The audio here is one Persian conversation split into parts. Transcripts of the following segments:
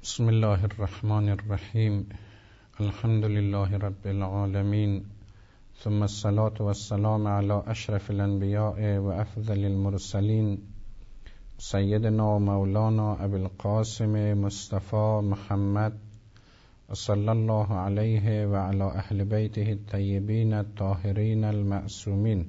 بسم الله الرحمن الرحیم. الحمد لله رب العالمین، ثم الصلاة والسلام على اشرف الانبیاء و افضل المرسلین، سیدنا و مولانا ابی القاسم مصطفى محمد صلی الله علیه و علی اهل بیته الطیبین الطاهرین المعصومین.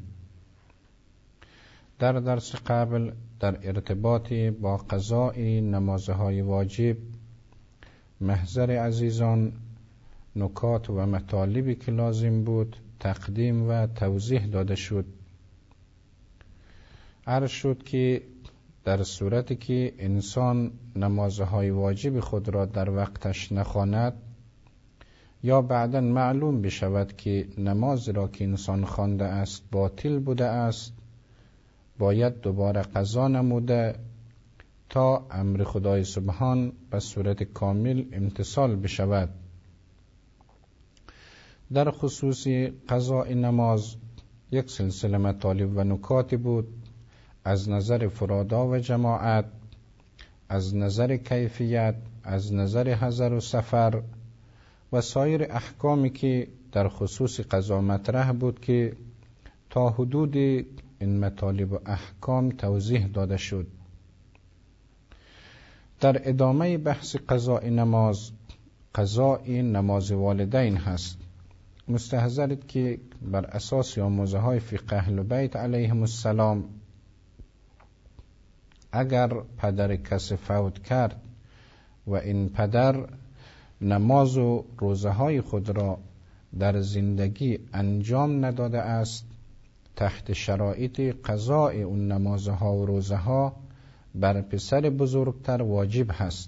در درس قبل در ارتباط با قضاء نمازهای واجب محضر عزیزان نکات و مطالبی که لازم بود تقدیم و توضیح داده شد. عرض شد که در صورتی که انسان نمازهای واجب خود را در وقتش نخواند یا بعداً معلوم بشود که نماز را که انسان خوانده است باطل بوده است، باید دوباره قضا نموده تا امر خدای سبحان به صورت کامل امتثال بشود. در خصوص قضاء نماز یک سلسله مطالب و نکاتی بود، از نظر فرادا و جماعت، از نظر کیفیت، از نظر حضر و سفر و سایر احکامی که در خصوص قضا مطرح بود که تا حدود این مطالب و احکام توضیح داده شد. در ادامه بحث قضاء نماز، قضاء نماز والدین هست. مستحضرید که بر اساس آموزه های فقه اهل بیت علیهم السلام اگر پدر کسی فوت کرد و این پدر نماز و روزه های خود را در زندگی انجام نداده است، تحت شرایط قضاء اون نمازها و روزه ها بر پسر بزرگتر واجب هست.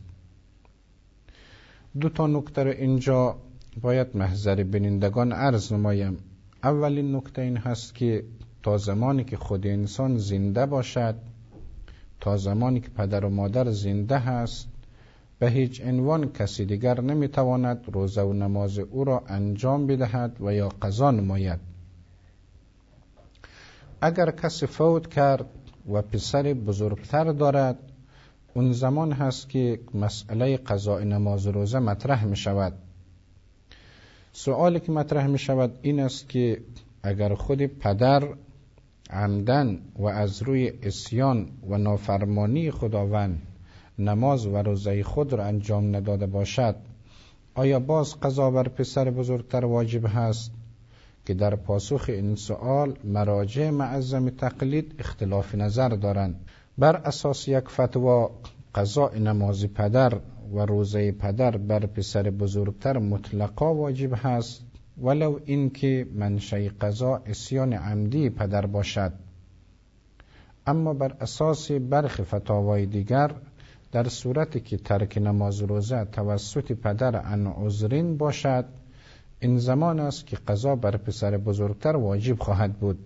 دو تا نکته اینجا باید محضر بینندگان عرض نمایم. اولین نکته این هست که تا زمانی که خود انسان زنده باشد، تا زمانی که پدر و مادر زنده هست، به هیچ عنوان کسی دیگر نمیتواند روزه و نماز او را انجام بدهد و یا قضا نماید. اگر کسی فوت کرد و پسر بزرگتر دارد، اون زمان هست که مسئله قضاء نماز و روزه مطرح می شود. سؤالی که مطرح می شود این است که اگر خود پدر عمدن و از روی عصیان و نافرمانی خداوند نماز و روزه خود را انجام نداده باشد، آیا باز قضا بر پسر بزرگتر واجب هست؟ که در پاسخ این سؤال مراجع معظم تقلید اختلاف نظر دارند. بر اساس یک فتوا قضاء نماز پدر و روزه پدر بر پسر بزرگتر مطلقا واجب هست، ولو اینکه منشأ قضا عصیان عمدی پدر باشد. اما بر اساس برخی فتاوای دیگر در صورتی که ترک نماز و روزه توسط پدر عن عذرین باشد، این زمان است که قضا بر پسر بزرگتر واجب خواهد بود.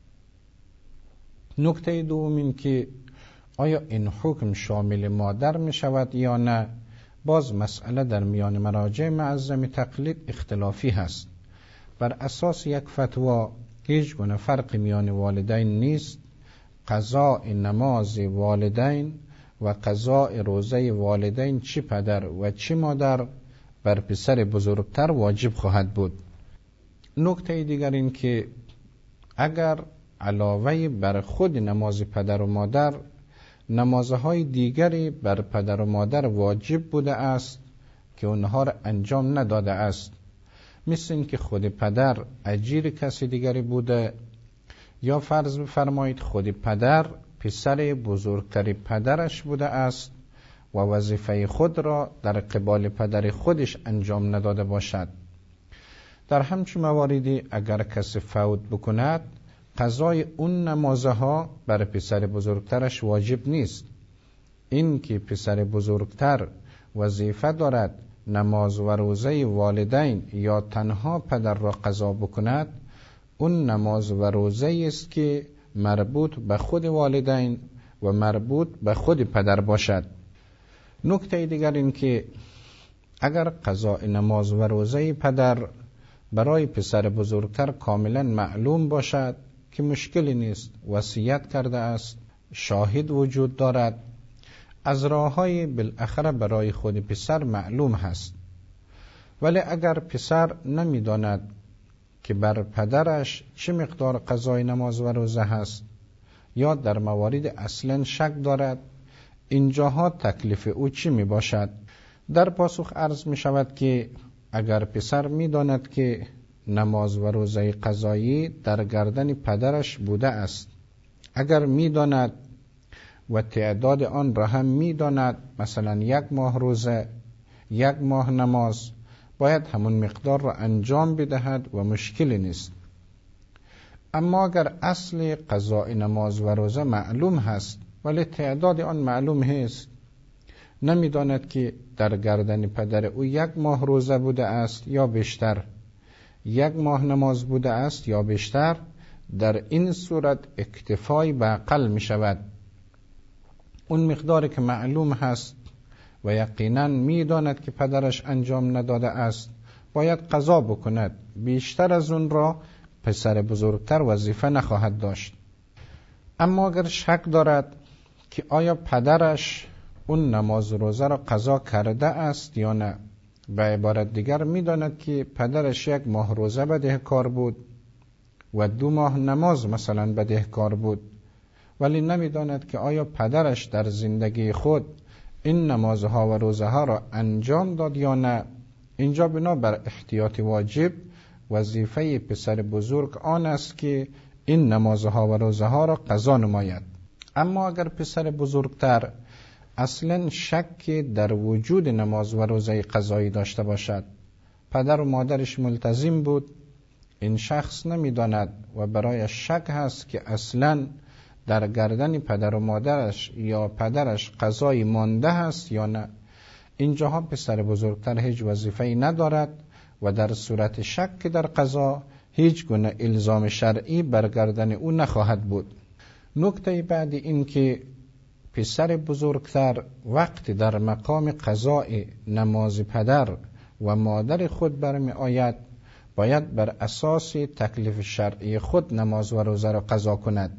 نکته دوم این که آیا این حکم شامل مادر می شود یا نه، باز مسئله در میان مراجع معظم تقلید اختلافی هست. بر اساس یک فتوا هیچ گونه فرق میان والدین نیست. قضاء نماز والدین و قضاء روزه والدین چی پدر و چی مادر بر پسر بزرگتر واجب خواهد بود. نکته دیگر این که اگر علاوه بر خود نماز پدر و مادر نمازهای دیگری بر پدر و مادر واجب بوده است که اونها را انجام نداده است، مثل این که خود پدر اجیر کسی دیگری بوده، یا فرض بفرمایید خود پدر پسر بزرگتر پدرش بوده است و وظیفه خود را در قبال پدر خودش انجام نداده باشد. در همچون مواردی اگر کسی فوت بکند، قضای اون نمازها بر پسر بزرگترش واجب نیست. این که پسر بزرگتر وظیفه دارد نماز و روزه والدین یا تنها پدر را قضا بکند، اون نماز و روزه است که مربوط به خود والدین و مربوط به خود پدر باشد. نکته دیگر این که اگر قضاء نماز و روزه پدر برای پسر بزرگتر کاملا معلوم باشد که مشکلی نیست، وصیت کرده است، شاهد وجود دارد، از راه‌های بالاخره برای خود پسر معلوم هست، ولی اگر پسر نمی‌داند که بر پدرش چه مقدار قضای نماز و روزه هست یا در موارد اصلا شک دارد، اینجاها تکلیف او چی می باشد؟ در پاسخ عرض می شود که اگر پسر می داند که نماز و روزه قضایی در گردن پدرش بوده است، اگر می داند و تعداد آن را هم می داند، مثلا 1 ماه روزه 1 ماه نماز، باید همون مقدار را انجام بدهد و مشکلی نیست. اما اگر اصل قضاء نماز و روزه معلوم هست ولی تعداد آن معلوم هست، نمیداند که در گردن پدر او 1 ماه روزه بوده است یا بیشتر، 1 ماه نماز بوده است یا بیشتر، در این صورت اکتفای به اقل می شود. اون مقداری که معلوم هست و یقینا می داند که پدرش انجام نداده است باید قضا بکند، بیشتر از اون را پسر بزرگتر وظیفه نخواهد داشت. اما اگر شک دارد که آیا پدرش اون نماز روزه را قضا کرده است یا نه، به عبارت دیگر می داند که پدرش 1 ماه روزه بدهکار بود و 2 ماه نماز مثلا بدهکار بود، ولی نمی داند که آیا پدرش در زندگی خود این نمازها و روزه ها را انجام داد یا نه، اینجا بنابر احتیاط واجب وظیفه پسر بزرگ آن است که این نمازها و روزه ها را قضا نماید. اما اگر پسر بزرگتر اصلا شک در وجود نماز و روزه قضایی داشته باشد، پدر و مادرش ملتزم بود، این شخص نمیداند و برای شک هست که اصلا در گردن پدر و مادرش یا پدرش قضایی مانده هست یا نه، اینجاها پسر بزرگتر هیچ وظیفه‌ای ندارد و در صورت شک در قضا هیچ گونه الزام شرعی بر گردن او نخواهد بود. نکته بعد این که پسر بزرگتر وقتی در مقام قضاء نماز پدر و مادر خود برمی آید، باید بر اساس تکلیف شرعی خود نماز و روزه را قضا کند.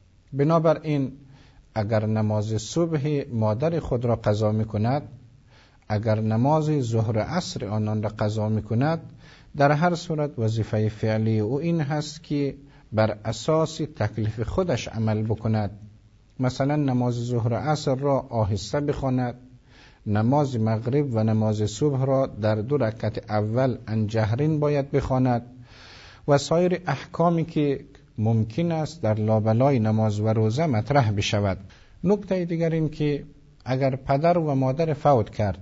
بنابراین اگر نماز صبح مادر خود را قضا می کند، اگر نماز ظهر عصر آنان را قضا می کند، در هر صورت وظیفه فعلی او این هست که بر اساس تکلیف خودش عمل بکند. مثلا نماز ظهر عصر را آهسته بخواند، نماز مغرب و نماز صبح را در 2 رکعت اول انجهرین باید بخواند و سایر احکامی که ممکن است در لابلای نماز و روزه مطرح بشود. نکته دیگر این که اگر پدر و مادر فوت کرد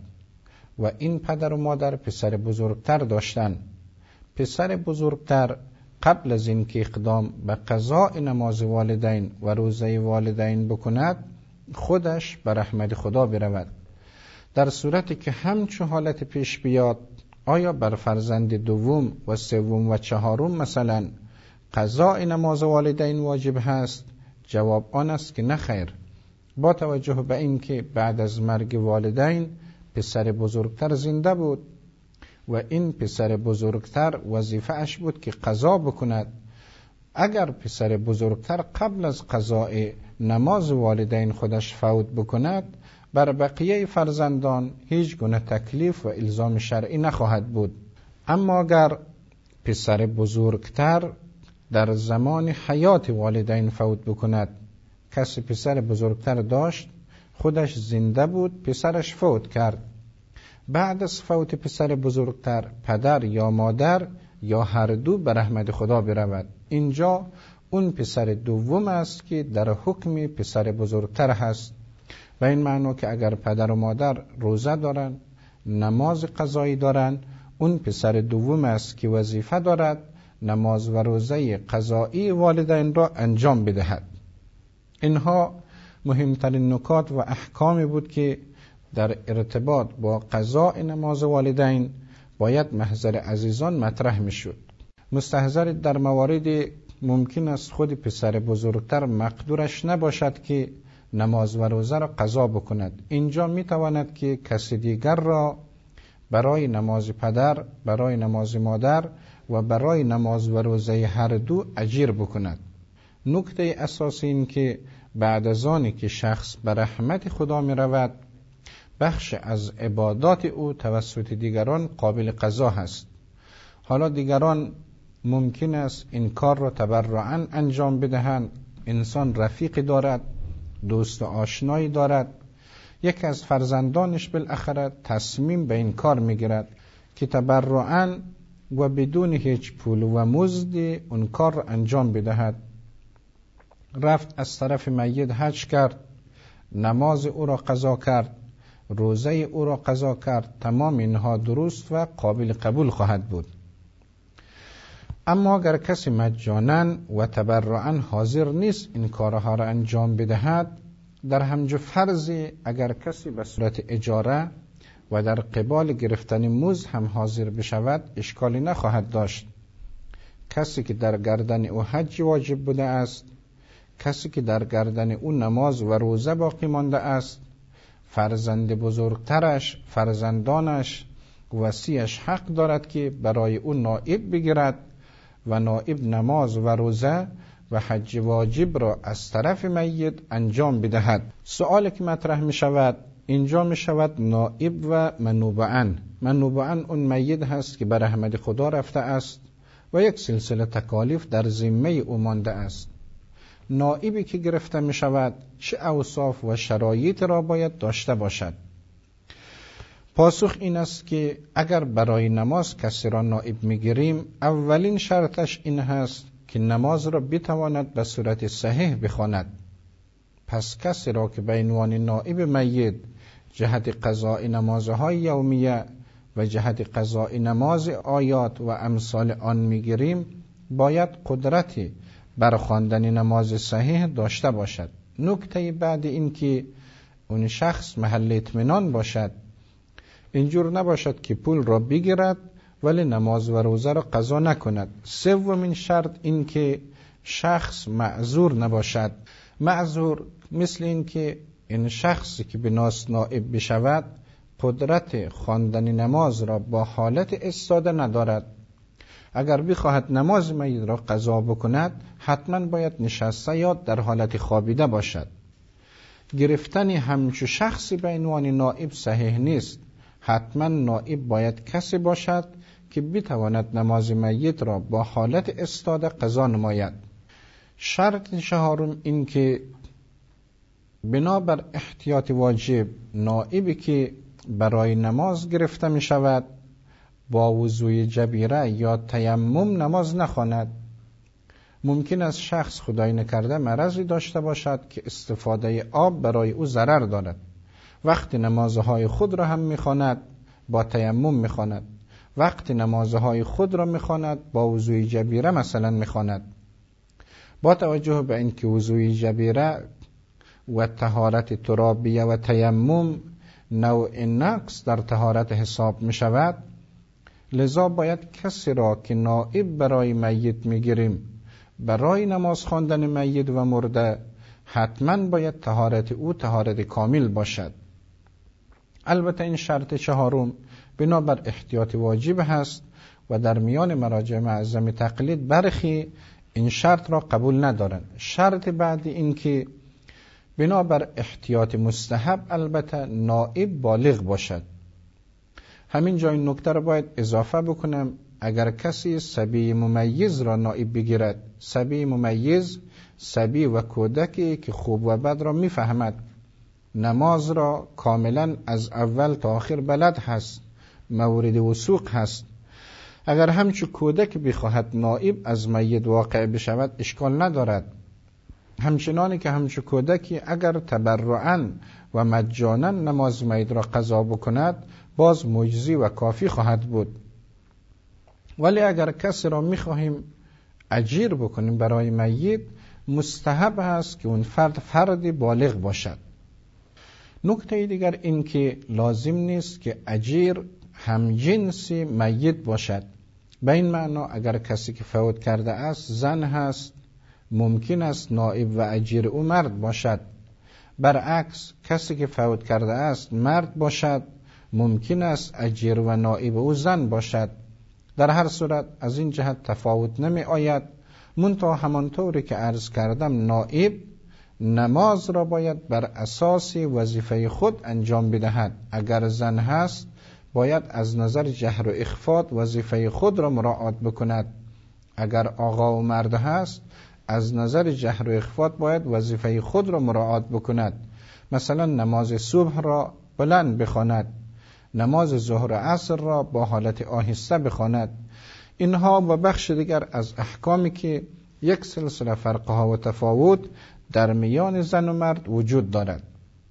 و این پدر و مادر پسر بزرگتر داشتن، پسر بزرگتر قبل از اینکه اقدام به قضاء نماز والدین و روزه والدین بکند، خودش به رحمت خدا برود. در صورتی که همچون حالت پیش بیاد، آیا بر فرزند دوم و سوم و چهارم مثلا قضاء نماز والدین واجب هست؟ جواب آن است که نه خیر، با توجه به اینکه بعد از مرگ والدین پسر بزرگتر زنده بود و این پسر بزرگتر وظیفه اش بود که قضا بکند. اگر پسر بزرگتر قبل از قضاء نماز والدین خودش فوت بکند، بر بقیه فرزندان هیچ گونه تکلیف و الزام شرعی نخواهد بود. اما اگر پسر بزرگتر در زمان حیات والدین فوت بکند، کسی پسر بزرگتر داشت، خودش زنده بود، پسرش فوت کرد، بعد از فوت پسر بزرگتر پدر یا مادر یا هر دو به رحمت خدا برود، اینجا اون پسر دوم است که در حکم پسر بزرگتر هست. و این معنی که اگر پدر و مادر روزه دارن، نماز قضایی دارن، اون پسر دوم است که وظیفه دارد نماز و روزه قضایی والدین را انجام بدهد. اینها مهمترین نکات و احکامی بود که در ارتباط با قضاء نماز والدین باید محضر عزیزان مطرح می شد. مستحضر در موارد ممکن است خود پسر بزرگتر مقدورش نباشد که نماز و روزه را قضا بکند، اینجا می تواند که کسی دیگر را برای نماز پدر، برای نماز مادر و برای نماز و روزه هر دو اجیر بکند. نکته اساسی این که بعد از آنی که شخص به رحمت خدا می رود، بخش از عبادات او توسط دیگران قابل قضا هست. حالا دیگران ممکن است این کار را تبرعاً انجام بدهند. انسان رفیقی دارد، دوست و آشنایی دارد، یک از فرزندانش بالاخره تصمیم به این کار میگیرد که تبرعاً و بدون هیچ پول و مزدی اون کار را انجام بدهد. رفت از طرف میت حج کرد، نماز او را قضا کرد، روزه او را قضا کرد. تمام اینها درست و قابل قبول خواهد بود. اما اگر کسی مجانا و تبرعاً حاضر نیست این کارها را انجام بدهد، در همچو فرضی اگر کسی به صورت اجاره و در قبال گرفتن مزد هم حاضر بشود اشکالی نخواهد داشت. کسی که در گردن او حج واجب بوده است، کسی که در گردن او نماز و روزه باقی مانده است، فرزند بزرگترش، فرزندانش، وصیش حق دارد که برای او نائب بگیرد و نائب نماز و روزه و حج واجب را از طرف میت انجام بدهد. سؤالی که مطرح می شود اینجا می شود نائب و منوبعاً. منوبعاً اون میت هست که به رحمت خدا رفته است و یک سلسله تکالیف در ذمه او مانده است. نائبی که گرفته می شود چه اوصاف و شرایط را باید داشته باشد؟ پاسخ این است که اگر برای نماز کسی را نائب می گیریم، اولین شرطش این هست که نماز را بتواند به صورت صحیح بخواند. پس کسی را که به عنوان نائب میت جهت قضاء نمازهای یومیه و جهت قضاء نماز آیات و امثال آن میگیریم، باید قدرتی بر خواندن نماز صحیح داشته باشد. نکته بعد این که اون شخص محل اطمینان باشد، اینجور نباشد که پول را بگیرد ولی نماز و روزه را قضا نکند. سومین شرط این که شخص معذور نباشد. معذور مثل این که این شخصی که به ناس نائب بشود قدرت خواندن نماز را با حالت استاده ندارد. اگر بخواهد نماز میت را قضا بکند حتما باید نشسته یا در حالت خوابیده باشد. گرفتن همچو شخصی به عنوان نائب صحیح نیست. حتما نائب باید کسی باشد که بتواند نماز میت را با حالت استاده قضا نماید. شرط چهارم این که بنابر احتیاط واجب نائبی که برای نماز گرفته می شود با وضوء جبیره یا تیمم نماز نخواند. ممکن است شخص خدای نکرده مرضی داشته باشد که استفاده آب برای او ضرر دارد. وقتی نمازهای خود را هم میخواند با تیمم میخواند، وقتی نمازهای خود را میخواند با وضوء جبیره مثلا میخواند. با توجه به اینکه وضوء جبیره و طهارت ترابیه و تیمم نوع نقص در طهارت حساب میشود، لذا باید کسی را که نائب برای میت میگیریم برای نماز خواندن میت و مرده حتما باید طهارت او طهارت کامل باشد. البته این شرط چهارم بنابر احتیاط واجب هست و در میان مراجع معظم تقلید برخی این شرط را قبول ندارند. شرط بعدی این که بنابر احتیاط مستحب البته نائب بالغ باشد. همین جای نکته را باید اضافه بکنم، اگر کسی صبی ممیز را نائب بگیرد، صبی ممیز صبی و کودکی که خوب و بد را میفهمد، نماز را کاملا از اول تا آخر بلد هست، مورد وثوق هست، اگر همچون کودک بخواهد نائب از میت واقع بشود اشکال ندارد. همچنانی که همچون کودکی اگر تبرعاً و مجانا نماز میت را قضا بکند باز مجزی و کافی خواهد بود. ولی اگر کسی را میخواهیم اجیر بکنیم برای میت، مستحب است که اون فردی بالغ باشد. نکته دیگر این که لازم نیست که اجیر همجنسی میت باشد. به این معنا اگر کسی که فوت کرده است زن هست، ممکن است نائب و اجیر او مرد باشد. برعکس کسی که فوت کرده است مرد باشد، ممکن است اجیر و نائب او زن باشد. در هر صورت از این جهت تفاوت نمی آید. منتها همانطوری که عرض کردم نائب نماز را باید بر اساس وظیفه خود انجام بدهد. اگر زن هست باید از نظر جهر و اخفا وظیفه خود را مراعات بکند. اگر آقا و مرد هست از نظر جهر و اخفا باید وظیفه خود را مراعات بکند. مثلا نماز صبح را بلند بخواند، نماز ظهر و عصر را با حالت آهسته بخواند. اینها و بخش دیگر از احکامی که یک سلسله فرقها و تفاوت در میان زن و مرد وجود دارد.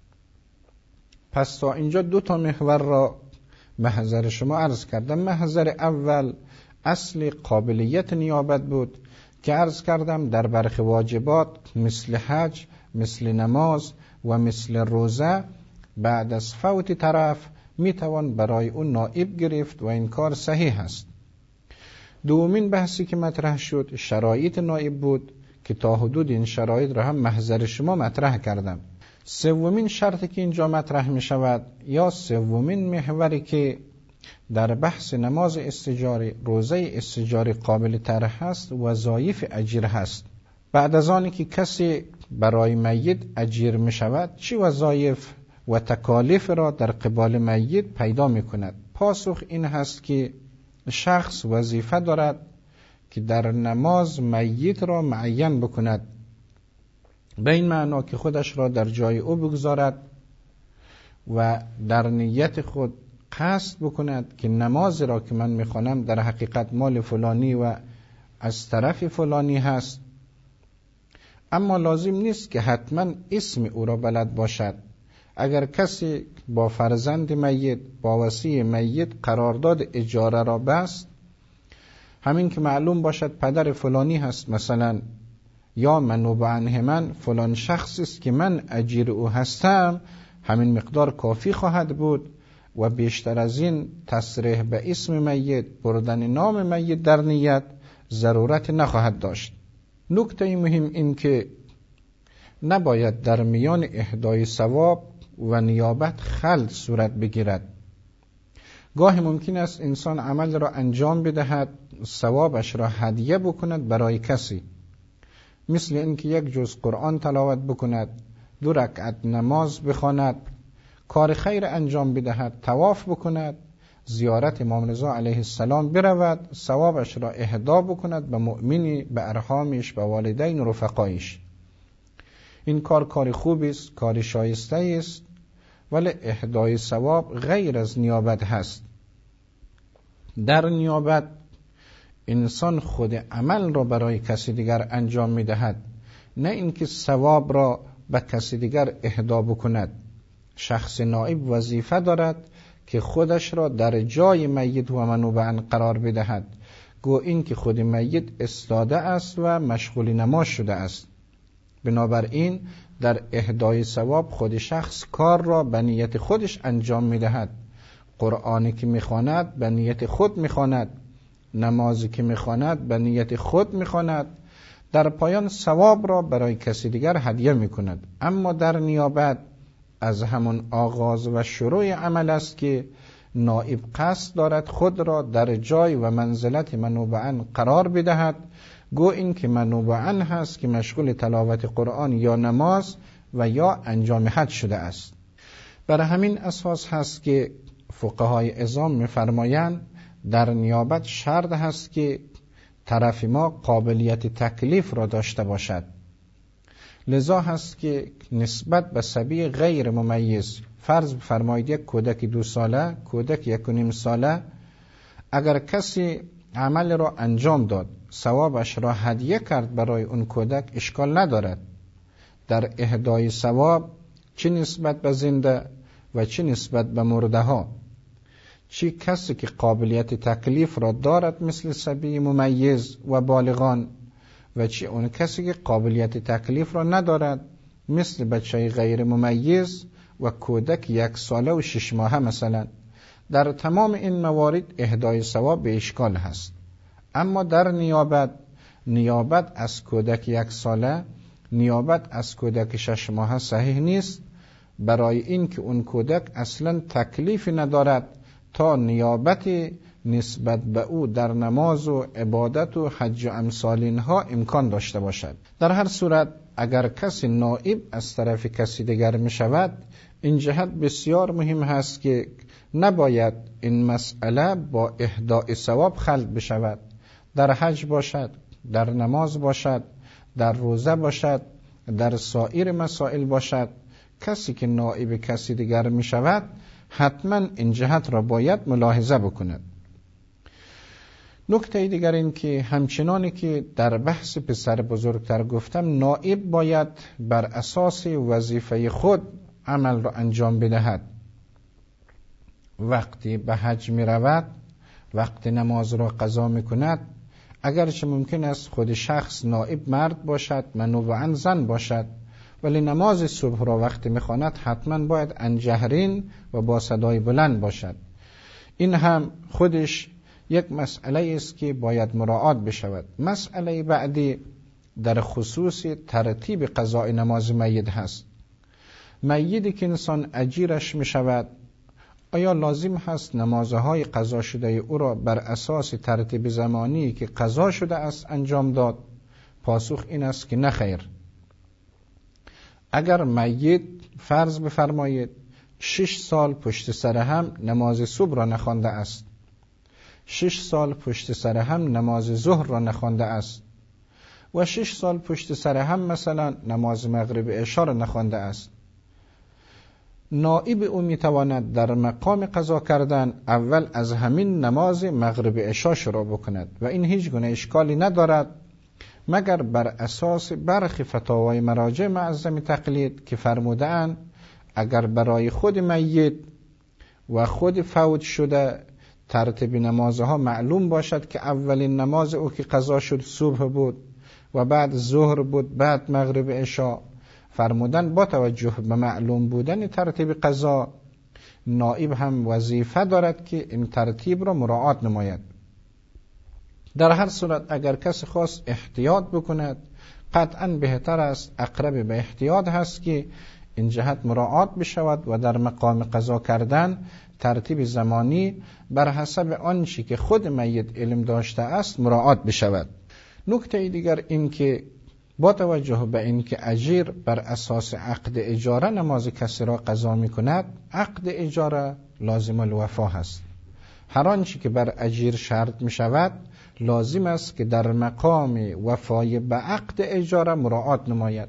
پس تا اینجا 2 محور را محضر شما عرض کردم. محضر اول اصل قابلیت نیابت بود که عرض کردم در برخی واجبات مثل حج، مثل نماز و مثل روزه بعد از فوت طرف میتوان برای اون نائب گرفت و این کار صحیح است. دومین بحثی که مطرح شد شرایط نائب بود که تا حدود این شرایط را هم محضر شما مطرح کردم. سومین شرطی که اینجا مطرح می شود یا سومین محوری که در بحث نماز استجاری، روزه استجاری قابل طرح هست، وظایف اجیر هست. بعد از آنی که کسی برای میت اجیر می شود چه وظایف و تکالیف را در قبال میت پیدا می کند؟ پاسخ این هست که شخص وظیفه دارد که در نماز میت را معین بکند، به این معنا که خودش را در جای او بگذارد و در نیت خود قصد بکند که نماز را که من میخوانم در حقیقت مال فلانی و از طرف فلانی هست. اما لازم نیست که حتما اسم او را بلد باشد. اگر کسی با فرزند میت، با وصی میت قرارداد اجاره را بست، همین که معلوم باشد پدر فلانی هست مثلا، یا منوب عنه من فلان شخص است که من اجیر او هستم، همین مقدار کافی خواهد بود و بیشتر از این تصریح به اسم میت، بردن نام میت در نیت ضرورت نخواهد داشت. نکته مهم این که نباید در میان اهدای ثواب و نیابت خلط صورت بگیرد. گاهی ممکن است انسان عمل را انجام بدهد، ثوابش را هدیه بکند برای کسی، مثل اینکه 1 جزء قرآن تلاوت بکند، 2 رکعت نماز بخواند، کار خیر انجام بدهد، طواف بکند، زیارت امام رضا علیه السلام برود، ثوابش را اهدا بکند به مؤمنی، به ارحامش، به والدین و رفقایش. این کار خوبی است، کار شایسته است، ولی اهدای ثواب غیر از نیابت هست. در نیابت انسان خود عمل را برای کسی دیگر انجام می‌دهد، نه اینکه ثواب را به کسی دیگر اهدا بکند. شخص نائب وظیفه دارد که خودش را در جای میت و منوب عنه قرار بدهد، گو این که خود میت استاده است و مشغول نماز شده است. بنابراین در اهدای ثواب خود شخص کار را به نیت خودش انجام می‌دهد. قرآنی که می‌خواند به نیت خود می‌خواند، نمازی که می‌خواند به نیت خود می‌خواند، در پایان ثواب را برای کسی دیگر هدیه می‌کند. اما در نیابت از همون آغاز و شروع عمل است که نائب قصد دارد خود را در جای و منزلت منوب عنه قرار بدهد، گو این که منوب عنه هست که مشغول تلاوت قرآن یا نماز و یا انجام حج شده است. برای همین اساس هست که فقهای عظام می‌فرمایند در نیابت شرط هست که طرف ما قابلیت تکلیف را داشته باشد. لذا هست که نسبت به صبی غیر ممیز، فرض فرمایید 1 کودک 2 ساله، کودک 1.5 ساله، اگر کسی عمل را انجام داد، ثوابش را هدیه کرد برای اون کودک، اشکال ندارد. در اهدای ثواب چه نسبت به زنده و چه نسبت به مرده ها، چه کسی که قابلیت تکلیف را دارد مثل صبی ممیز و بالغان، و چه اون کسی که قابلیت تکلیف را ندارد مثل بچه غیر ممیز و کودک 1 ساله و 6 ماهه مثلا. در تمام این موارد اهدای ثواب به اشکال هست. اما در نیابت از کودک 1 ساله، نیابت از کودک 6 ماهه صحیح نیست، برای این که اون کودک اصلا تکلیفی ندارد تا نیابت نسبت به او در نماز و عبادت و حج و امثال اینها امکان داشته باشد. در هر صورت اگر کسی نائب از طرف کسی دیگر می شود، این جهت بسیار مهم هست که نباید این مسئله با اهداء ثواب خلط بشود. در حج باشد، در نماز باشد، در روزه باشد، در سایر مسائل باشد، کسی که نائب کسی دیگر می شود حتما این جهت را باید ملاحظه بکند. نکته دیگر این که همچنانی که در بحث پسر بزرگتر گفتم، نائب باید بر اساس وظیفه خود عمل را انجام بدهد. وقتی به حج می رود، وقتی نماز را قضا می کند، اگرچه ممکن است خود شخص نائب مرد باشد، منوعاً زن باشد، ولی نماز صبح را وقتی می خواند حتما باید انجهرین و با صدای بلند باشد. این هم خودش یک مسئله است که باید مراعات بشود. مسئله بعدی در خصوص ترتیب قضاء نماز میت هست. میتی که انسان اجیرش می شود، آیا لازم هست نمازهای قضا شده او را بر اساس ترتیب زمانی که قضا شده است انجام داد؟ پاسخ این است که نه خیر. اگر میت فرض بفرمایید 6 سال پشت سر هم نماز صبح را نخوانده است، 6 سال پشت سر هم نماز ظهر را نخوانده است و 6 سال پشت سر هم مثلا نماز مغرب عشا را نخوانده است، نائب او میتواند در مقام قضا کردن اول از همین نماز مغرب عشا شروع بکند و این هیچ گونه اشکالی ندارد، مگر بر اساس برخی فتاوای مراجع معظم تقلید که فرمودند اگر برای خود میت و خود فوت شده ترتیب نمازها معلوم باشد که اولین نماز او که قضا شد صبح بود و بعد ظهر بود، بعد مغرب عشا، فرمودن با توجه به معلوم بودن ترتیب قضا، نائب هم وظیفه دارد که این ترتیب را مراعات نماید. در هر صورت اگر کسی خواست احتیاط بکند، قطعا بهتر است، اقرب به احتیاط هست که این جهت مراعات بشود و در مقام قضا کردن ترتیب زمانی بر حسب آنچه که خود میت علم داشته است مراعات بشود. نکته دیگر این که با توجه به اینکه اجیر بر اساس عقد اجاره نماز کسی را قضا می کند، عقد اجاره لازم الوفا هست. هر آنچه که بر اجیر شرط می شود لازم است که در مقام وفای به عقد اجاره مراعات نماید.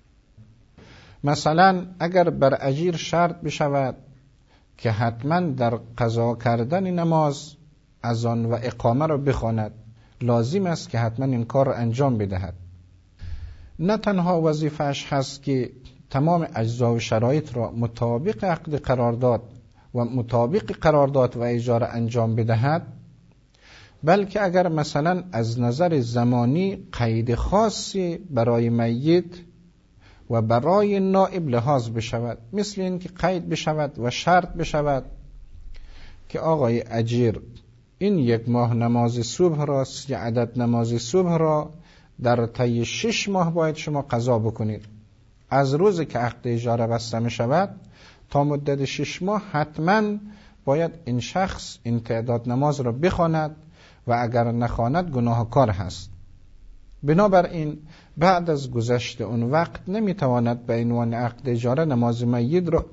مثلا اگر بر اجیر شرط بشود که حتما در قضا کردن نماز اذان و اقامه را بخواند، لازم است که حتما این کار را انجام بدهد. نه تنها وظیفه‌اش هست که تمام اجزا و شرایط را مطابق عقد قرارداد و مطابق قرارداد و اجاره انجام بدهد، بلکه اگر مثلا از نظر زمانی قید خاصی برای میت و برای نائب لحاظ بشود، مثل این که قید بشود و شرط بشود که آقای اجیر این 1 ماه نماز صبح را، 3 عدد نماز صبح را در طی 6 ماه باید شما قضا بکنید. از روزی که عقد اجاره بسته می شود تا مدت 6 ماه حتما باید این شخص این تعداد نماز را بخواند و اگر نخواند گناهکار هست. بنابراین بعد از گذشت اون وقت نمیتواند به عنوان عقد اجاره نماز میت را،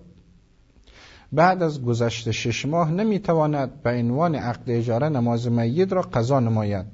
بعد از گذشت 6 ماه نمیتواند به عنوان عقد اجاره نماز میت را قضا نماید.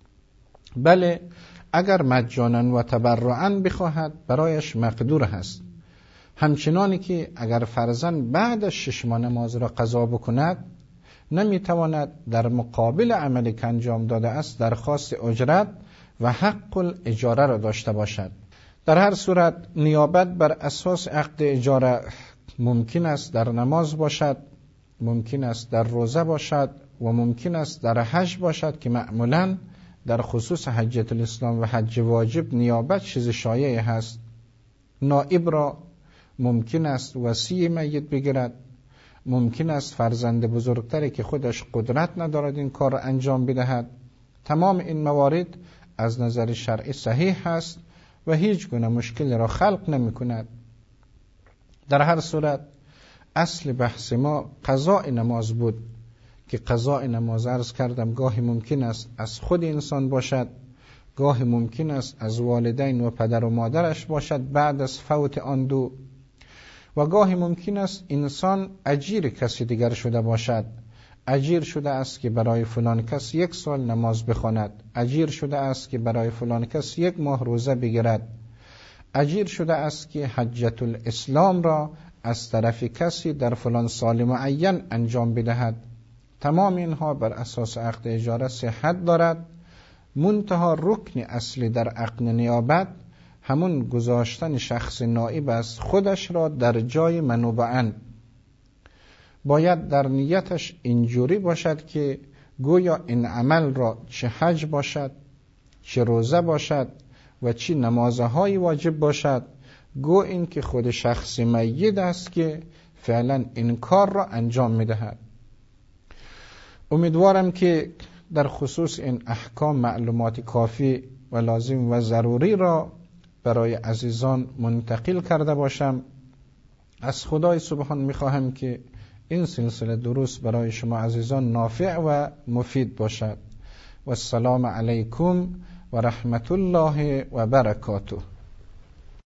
بله اگر مجانا و تبرعا بخواهد برایش مقدور هست. همچنانی که اگر فرضاً بعد از 6 ماه نماز را قضا بکند، نمیتواند در مقابل عملی که انجام داده است درخواست اجرت و حق الاجاره را داشته باشد. در هر صورت نیابت بر اساس عقد اجاره ممکن است در نماز باشد، ممکن است در روزه باشد و ممکن است در حج باشد که معمولاً در خصوص حجة الاسلام و حج واجب نیابت چیز شایعی هست. نائب را ممکن است وصی میت بگیرد، ممکن است فرزند بزرگتری که خودش قدرت ندارد این کار را انجام بدهد. تمام این موارد از نظر شرعی صحیح هست و هیچ گونه مشکل را خلق نمی کند. در هر صورت اصل بحث ما قضاء نماز بود که قضاء نماز عرض کردم گاهی ممکن است از خود انسان باشد گاهی ممکن است از والدین و پدر و مادرش باشد بعد از فوت آن دو، و گاهی ممکن است انسان اجیر کسی دیگر شده باشد. اجیر شده است که برای فلان کس 1 سال نماز بخواند، اجیر شده است که برای فلان کس 1 ماه روزه بگیرد، اجیر شده است که حجت الاسلام را از طرف کسی در فلان سال معین انجام بدهد. تمام اینها بر اساس عقد اجاره صحت دارد، منتها رکن اصلی در عقد نیابت همون گذاشتن شخص نائب از خودش را در جای منوبه‌اند. باید در نیتش اینجوری باشد که گویا این عمل را چه حج باشد، چه روزه باشد و چه نمازهای واجب باشد، گو این که خود شخص میت است که فعلا این کار را انجام می‌دهد. امیدوارم که در خصوص این احکام معلومات کافی و لازم و ضروری را برای عزیزان منتقل کرده باشم. از خدای سبحان می‌خواهم که این سلسله دروس برای شما عزیزان نافع و مفید باشد. و السلام علیکم و رحمت الله و برکاته.